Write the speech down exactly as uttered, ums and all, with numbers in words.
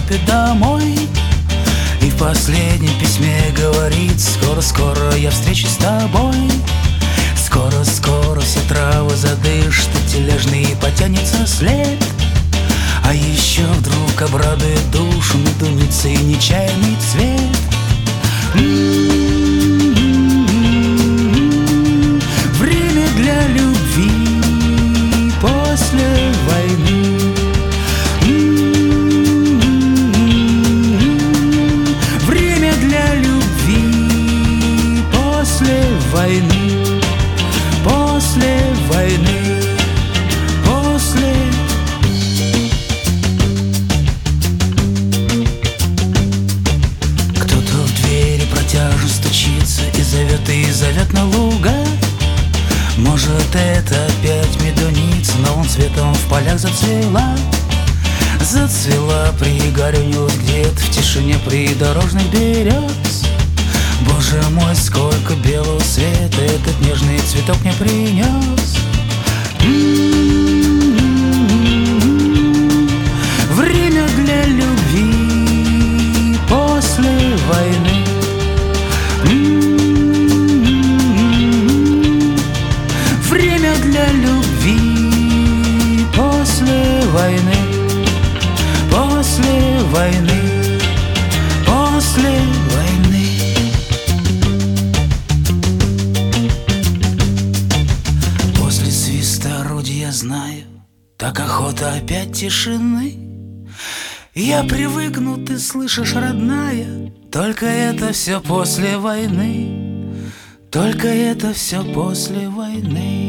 торопит домой. И в последнем письме говорит: скоро-скоро я встречусь с тобой. Скоро-скоро все травы задышат, и тележный потянется след. А еще вдруг обрадует душу медуницей нечаянный цвет. М-м-м-м. Время для любви после войны. М-м-м-м. Время для любви после войны. После войны. После. Кто-то в двери протяжно стучится и зовет, и зовет на луга. Может, это опять медуница новым цветом в полях зацвела. Зацвела, пригорюнилась где-то в тишине придорожных берез. Боже мой, сколько белого света этот нежный цветок мне принес. М-м-м-м. Время для любви после войны. М-м-м-м. Время для любви после войны. После войны. После войны. После свиста орудия, я знаю, так охота опять тишины. Я привыкну, ты слышишь, родная, только это все после войны. Только это все после войны.